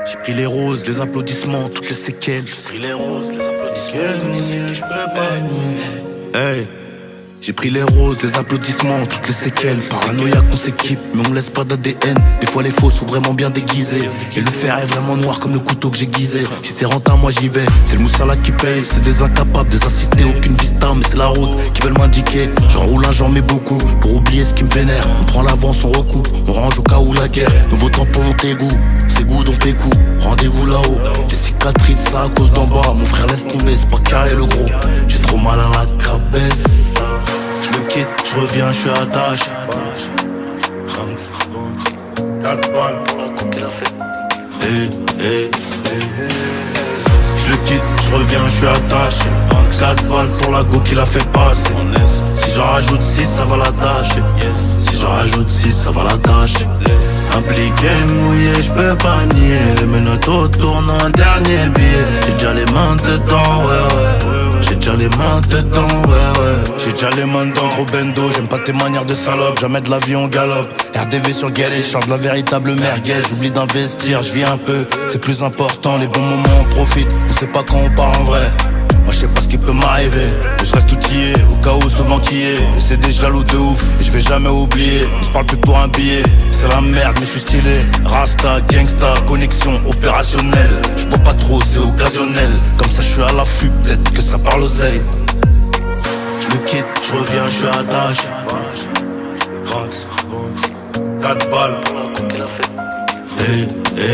J'ai pris les roses, les applaudissements, toutes les séquelles. J'ai pris les roses, les applaudissements, je peux pas nier. Hey. J'ai pris les roses, les applaudissements, toutes les séquelles. Paranoïa qu'on s'équipe, mais on laisse pas d'ADN. Des fois les faux sont vraiment bien déguisés. Et le fer est vraiment noir comme le couteau que j'ai guisé. Si c'est rentable, moi j'y vais. C'est le moussala qui paye, c'est des incapables, des assistés, aucune vista. Mais c'est la route qui veulent m'indiquer. J'en roule un, j'en mets beaucoup. Pour oublier ce qui me vénère. On prend l'avance, on recoupe, on range au cas où la guerre. Nouveau tampon, on t'égout, c'est goût donc pécou. Rendez-vous là-haut, les cicatrices ça à cause d'en bas. Mon frère laisse tomber, c'est pas carré le gros. J'ai trop mal à la cabesse. Je le quitte, je reviens, je suis attaché. 4 balles pour la coupe qu'il a fait. Je le quitte, je reviens, je suis attaché. 4 balles pour la go qu'il a fait passer. Si j'en rajoute 6, ça va la tâcher. Si j'en rajoute 6, ça va la tâcher. Impliqué, mouillé, je peux pas nier. Les menottes tournent un dernier billet. J'ai déjà les mains dedans, ouais. J'ai déjà les mains dedans, ouais. J'ai déjà les mains dedans, gros bendo. J'aime pas tes manières de salope, jamais de l'avion galope. RDV sur Galé, charge la véritable merguez. J'oublie d'investir, je vis un peu, c'est plus important. Les bons moments, on profite, on sait pas quand on part en vrai. Moi je sais pas ce qui peut m'arriver, mais je reste outillé, au cas où souvent qui est. Et c'est des jaloux de ouf, et je vais jamais oublier. On se parle plus pour un billet, c'est la merde mais je suis stylé. Rasta, gangsta, connexion opérationnelle. Je bois pas trop, c'est occasionnel. Comme ça je suis à l'affût, peut-être que ça parle oseille. Je le quitte, je reviens, je suis attaché. 4 balles pour la coupe qu'il a fait.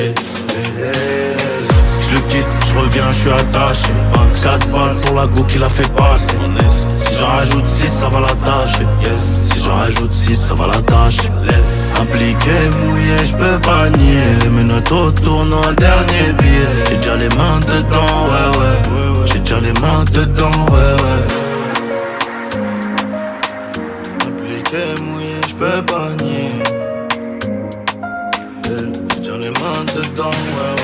Je le quitte, je reviens, je suis attaché. 4 balles pour la go qu'il a fait passer. Si j'en rajoute 6, ça va la tâcher. Si j'en rajoute 6, ça va la tâcher. Impliqué, mouillé, je peux pas nier. Les menottes tournent un dernier billet. J'ai déjà les mains dedans, ouais. J'ai déjà les mains dedans, ouais. Impliqué, mouillé, je peux pas nier. J'ai déjà les mains dedans, ouais.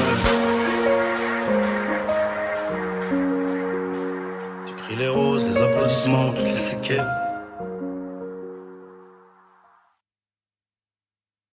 J'ai pris les roses, les applaudissements, toutes les séquelles.